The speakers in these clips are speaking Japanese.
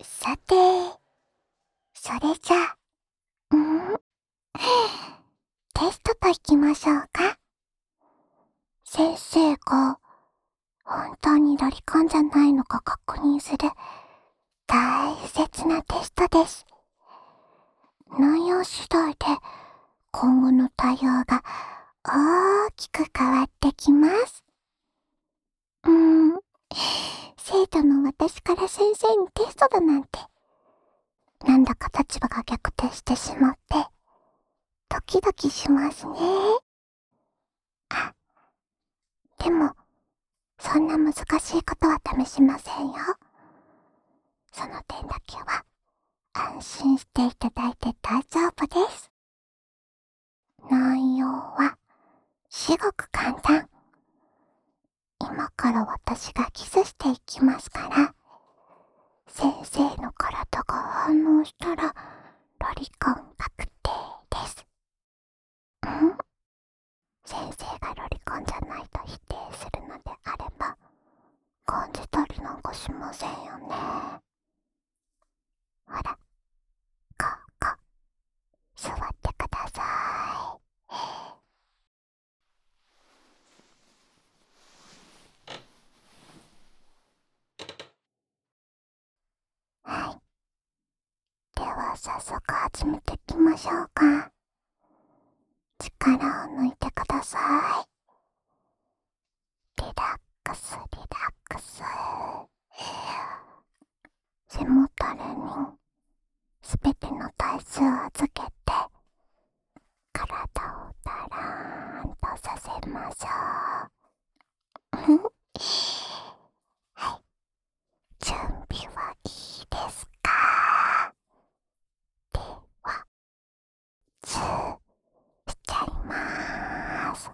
さて、それじゃ、テストといきましょうか。先生が本当にロリコンじゃないのか確認する大切なテストです。内容次第で今後の対応が大きく変わってきます。生徒の私から先生にテストだなんて、なんだか立場が逆転してしまって、ドキドキしますね。でも、そんな難しいことは試しませんよ。その点だけは安心していただいて大丈夫です。内容は至極簡単。今から私がキスしていきますから、先生の体が反応したらロリコン確定です。先生がロリコンじゃないと否定するのであれば、感じたりなんかしませんよね。ほら、ここ、座ってください。はい。では早速始めていきましょうか。力を抜いてください。リラックス、リラックス。背もたれにすべての体重を預けて、体をだらーんとさせましょう。はい。準備はいいですか？では、チューしちゃいまーす。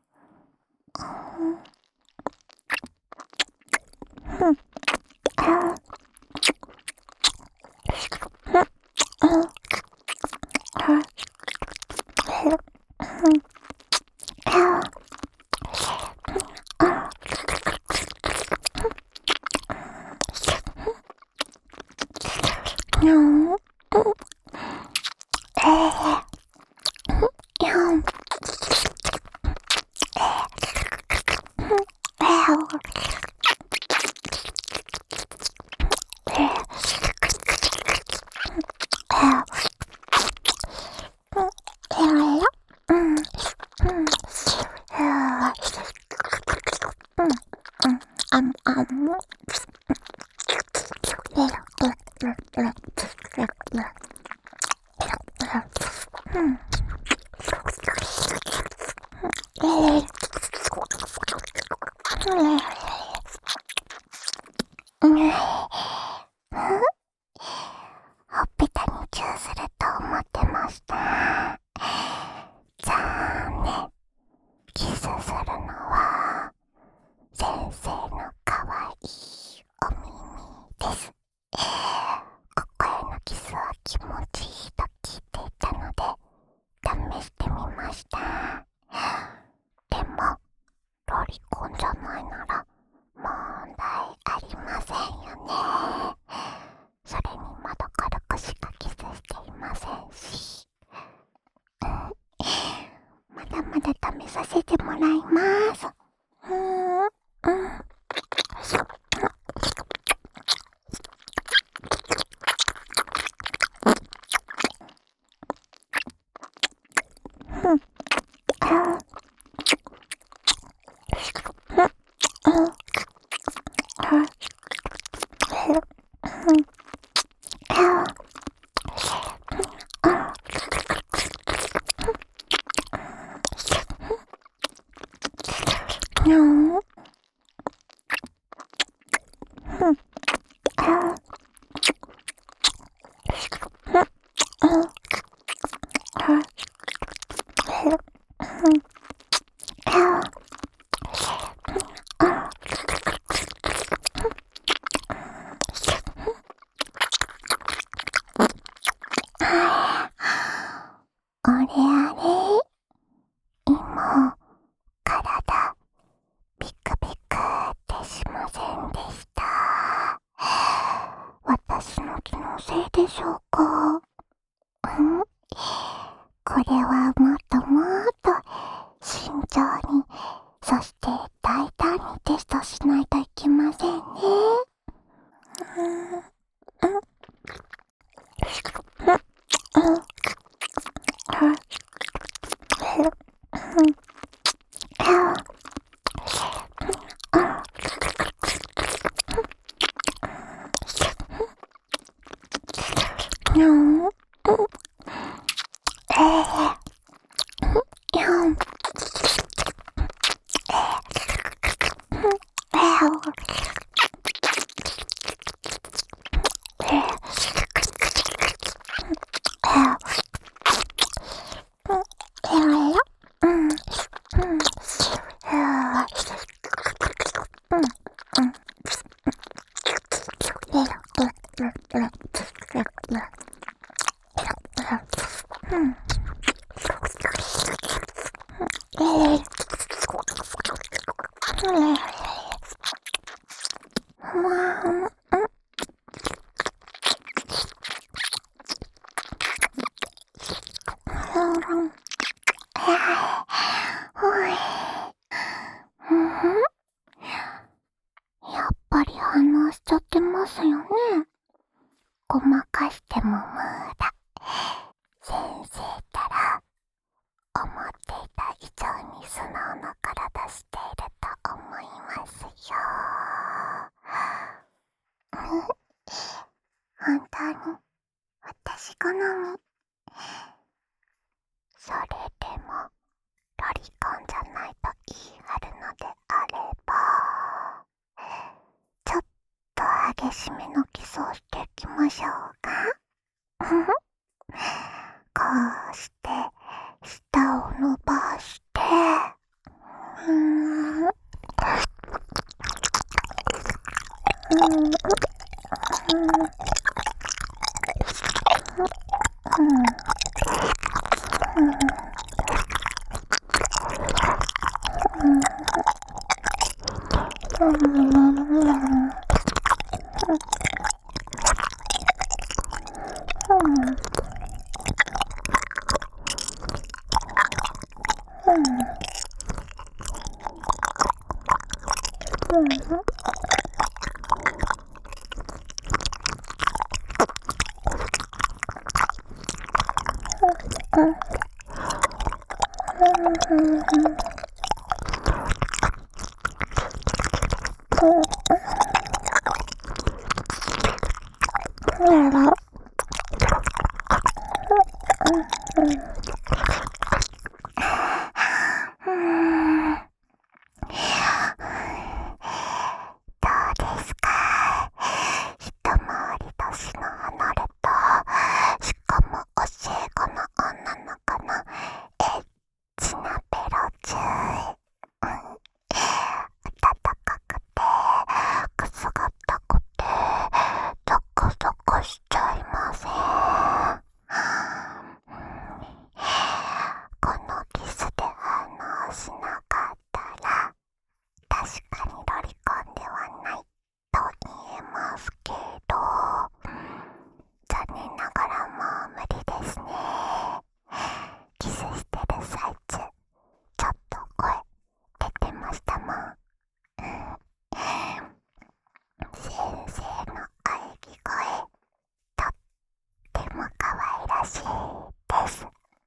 ほっぺたにチューすると思ってました。残念。キスするのは先生のかわいいお耳です。ここへのキスは気持ちいいと聞いていたので試してみました。でもロリコンじゃないなら問題ありませんよね。それにまだ軽くしかキスしていませんし。まだまだ試させてもらいます。 うんやっぱり反応しちゃってますよね。ごまかしても無駄。先生たら思っていた以上に素直な体していると思いますよ。本当に私好み。それでもロリコンじゃないと言い張るのであれば、ちょっと激しめのキスをしていきましょうか。こうして舌を伸ばして、どうですか？一回り年の離れた、しかも教え子の女の子のエッチなベロチュー。暖かくてくすぐったくてゾクゾクしちゃいません？このキスで反応しなかったら確かにロリコンではないと言えますけど、残念ながらもう無理ですね。キスしてる最中ちょっと声出てましたもん。先生の喘ぎ声とっても可愛らしいです。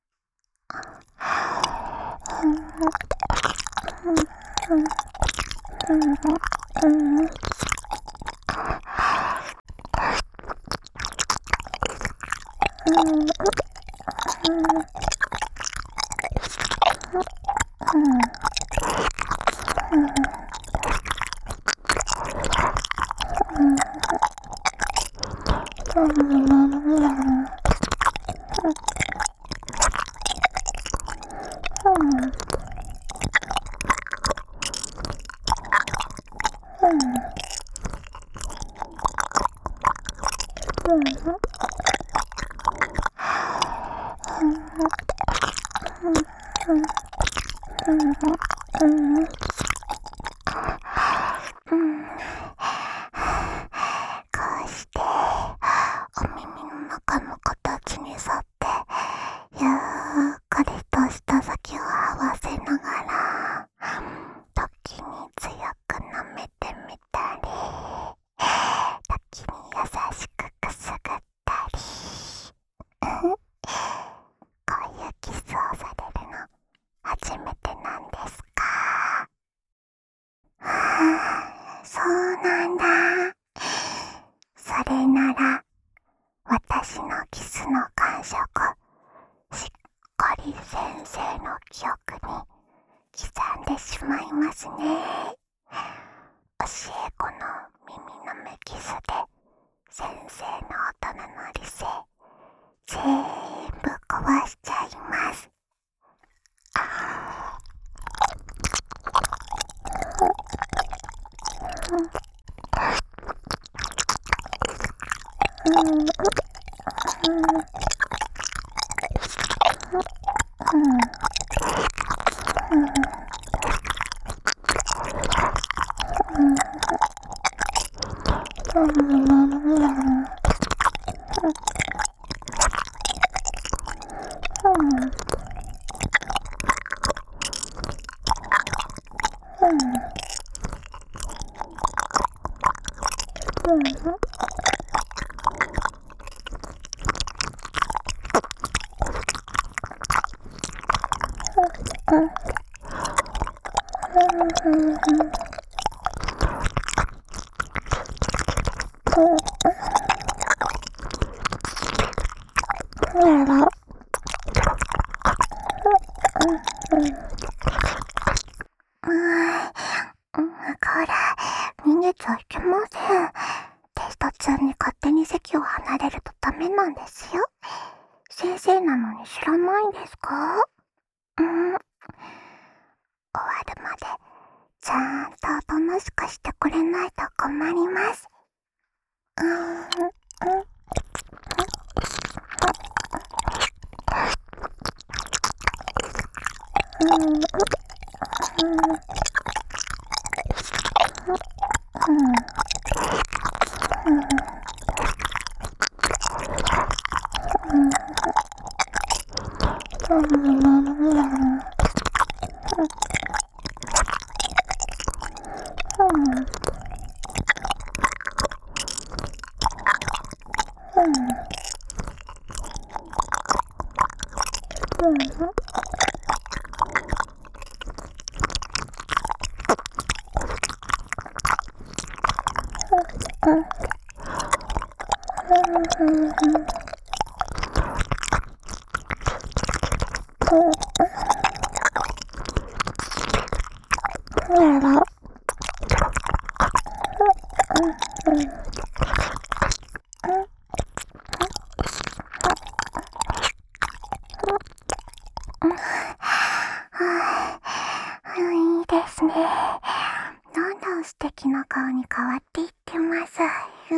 こうしてお耳の中の形に沿ってゆっくりとした先を合わせながら、時に強く舐めてみたり、時に優しくくすぐったりこういうキスをされるの初めてなんですか？そうなんだ。それなら私のキスまいますね。教え子の耳の目キスで先生の大人の理性全部壊しちゃいます。こら、逃げちゃいけません。テスト中に勝手に席を離れるとダメなんですよ。先生なのに知らないんですか？終わるまでちゃんとおとなしくしてくれないと困ります。いいですね。どんどん素敵な顔に変わっていってます。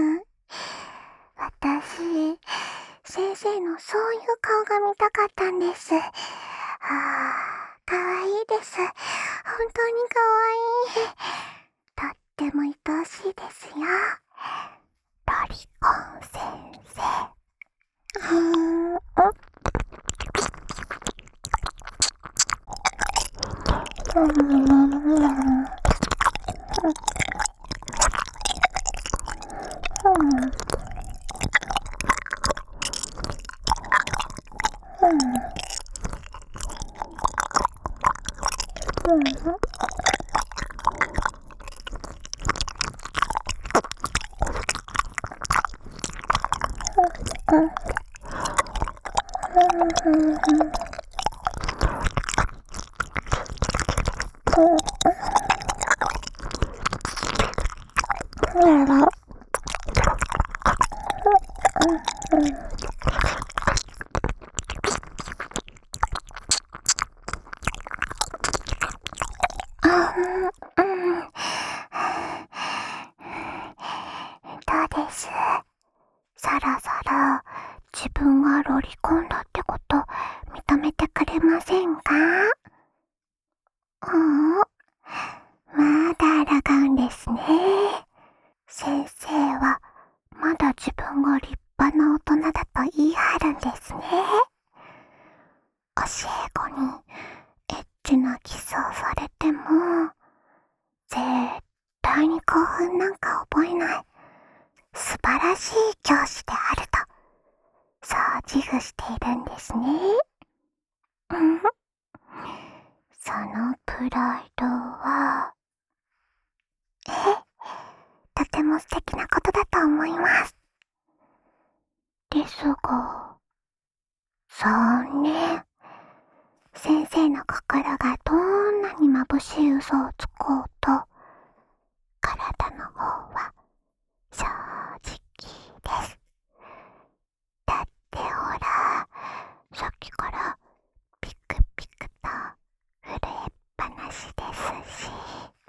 私、先生のそういう顔が見たかったんです。かわいいです。本当にかわいい。とっても愛おしいですよ。ロリコン先生。どうです？そろそろ自分がロリコンだってこと認めてくれませんか？まだ抗うんですね。先生はまだ自分が立派な大人だと言い張るんですね。教え子にエッチなキスをされても絶対に興奮なんか覚えない素晴らしい教師であるとそう自負しているんですね。そのプライドはとても素敵なことだと思います。ですが、そうね。先生の心がどんなに眩しい嘘嘘をつこうと、体の方は正直です。だってほら、さっきからピクピクと震えっぱなしですし、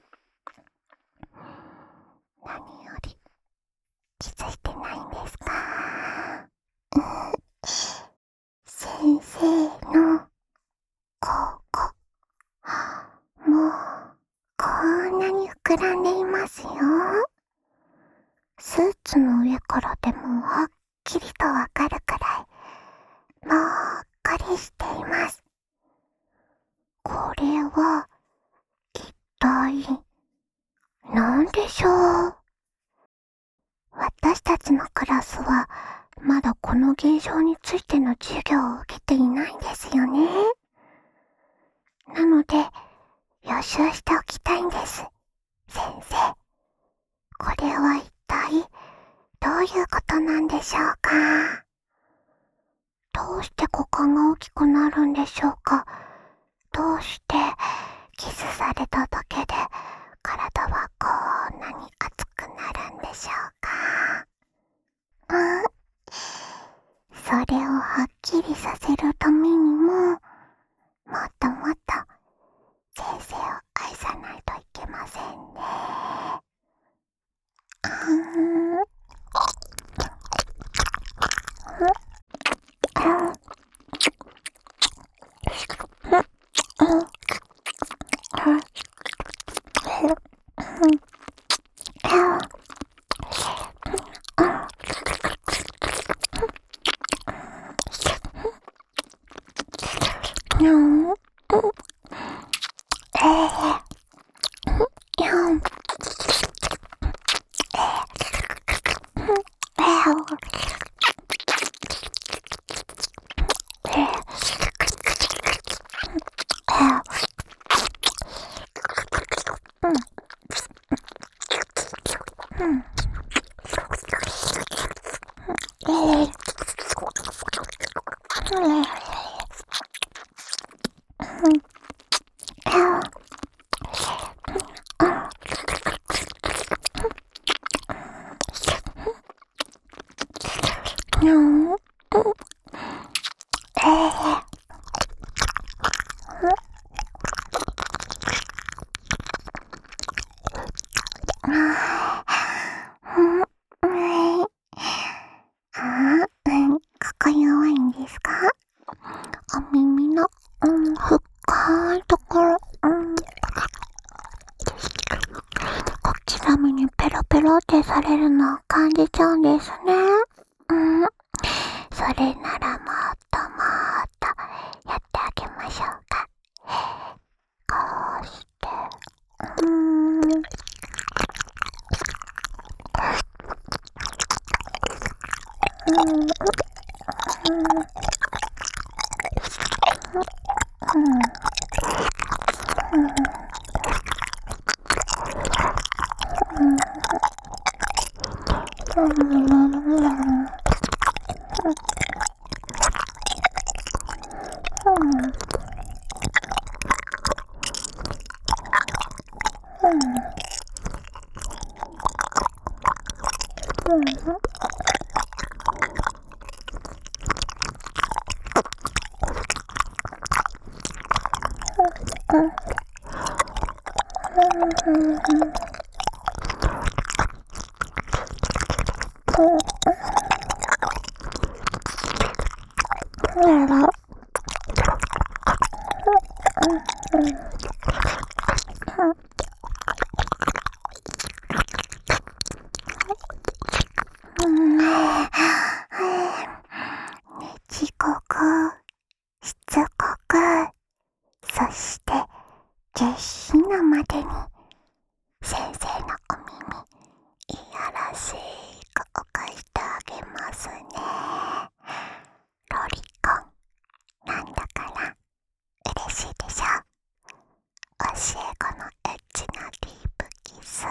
何より気づいてないんですか？先生のここ、もうこんなに膨らんでいますよ。スーツの上からでもはっきりとわかるくらいもっこりしています。これは一体何でしょう？私たちのクラスはまだこの現象についての授業を受けていないんですよね。なので予習しておきたいんです。先生、これは一体どういうことなんでしょうか？どうして股間が大きくなるんでしょうか？どうしてキスされただけで体はこんなに熱くなるんでしょうか？それをはっきりさせるためにも、もっともっと先生を愛さないといけませんね。ここ弱いんですか？お耳の、深いところ、小刻みにペロペロってされるのを感じちゃうんですね。それならもっともっとやってあげましょうか。こうして、遅刻、しつこく、そして下品なまでに先生のお耳いやらしくおかしてあげますね。ロリコンなんだから嬉しいでしょ。教え子のエッチなディープキス。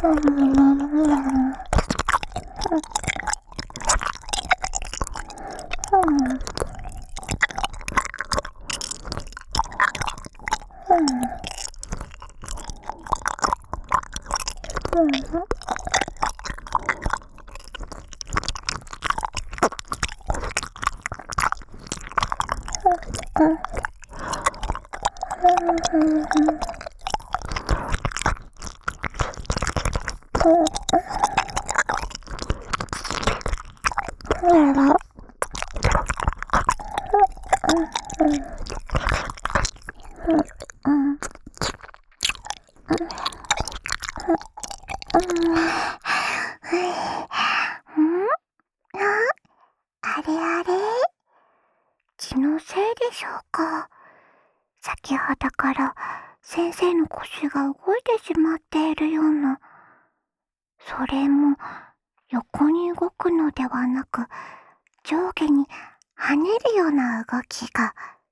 あれあれ、気のせいでしょうか。先ほどから先生の腰が動いてしまっているような。それも横に動くのではなく、上下に跳ねるような動きが。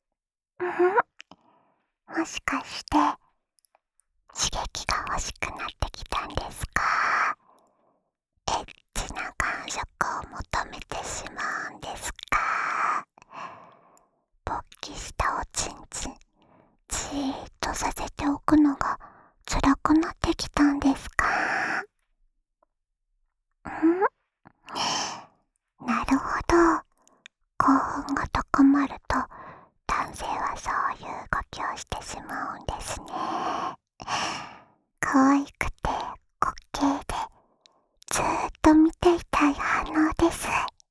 もしかして刺激が欲しくなってきたんですか？エッチな感触を求めてしまうんですか？勃起したおちんちんじーっとさせておくのが辛くなってきたんですか？なるほど。興奮が高まると男性はそういう動きをしてしまうんですね。可愛くて滑稽でずーっと見ていたい反応です。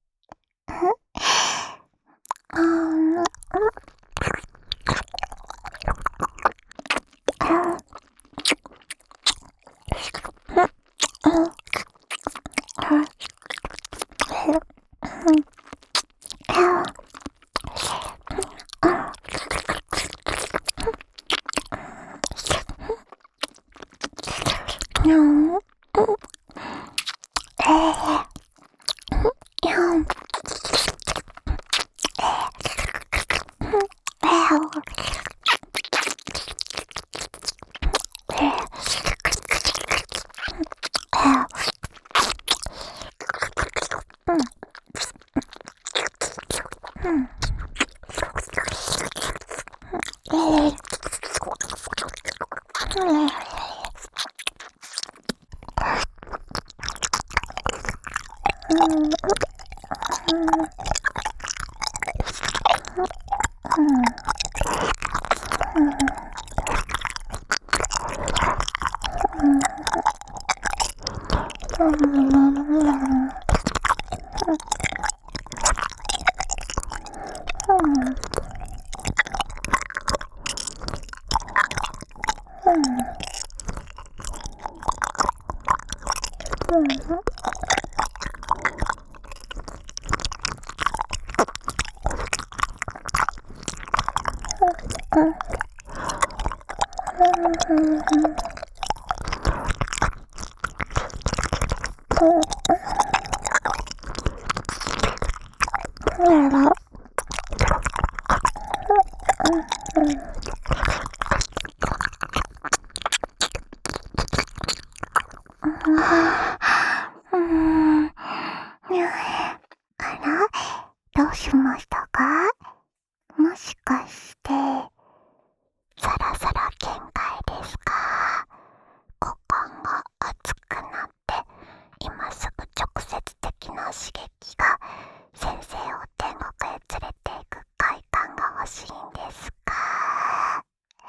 どうしましたか？もしかしてそろそろ限界ですか？股間が熱くなって今すぐ直接的な刺激が先生を天国へ連れて行く快感が欲しいんですか？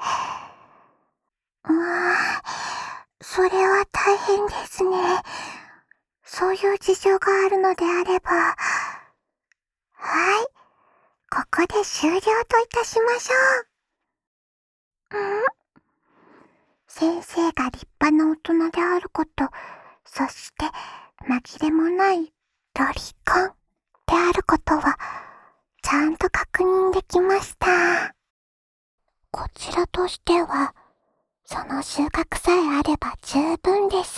それは大変ですね。そういう事情があるのであれば、はい、ここで終了といたしましょう。先生が立派な大人であること、そして紛れもないロリコンであることはちゃんと確認できました。こちらとしてはその収穫さえあれば十分です。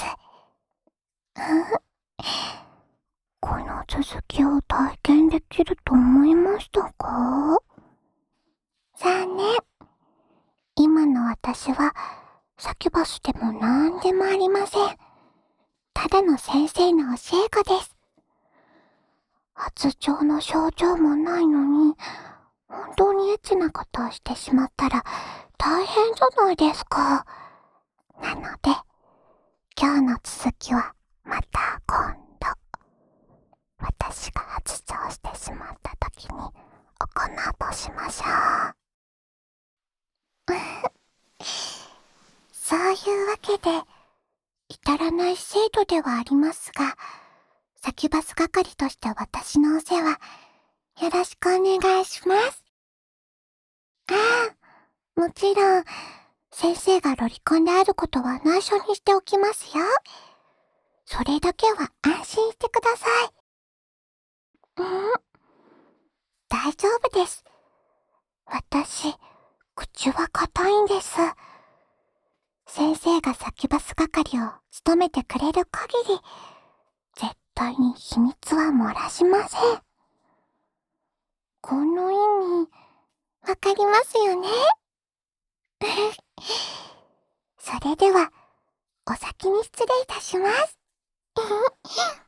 この続きを体験できると思いましたか？残念。今の私はサキュバスでもなんでもありません。 ただの先生の教え子です。発情の症状もないのに、本当にエッチなことをしてしまったら大変じゃないですか。なので、今日の続きはまた今度、私が発情してしまった時に行うとしましょう。そういうわけで、至らない生徒ではありますが、サキュバス係として私のお世話、よろしくお願いします。ああ、もちろん、先生がロリコンであることは内緒にしておきますよ。それだけは安心してください。大丈夫です。私、口は硬いんです。先生がサキュバス係を務めてくれる限り、絶対に秘密は漏らしません。この意味、わかりますよね？それでは、お先に失礼いたします。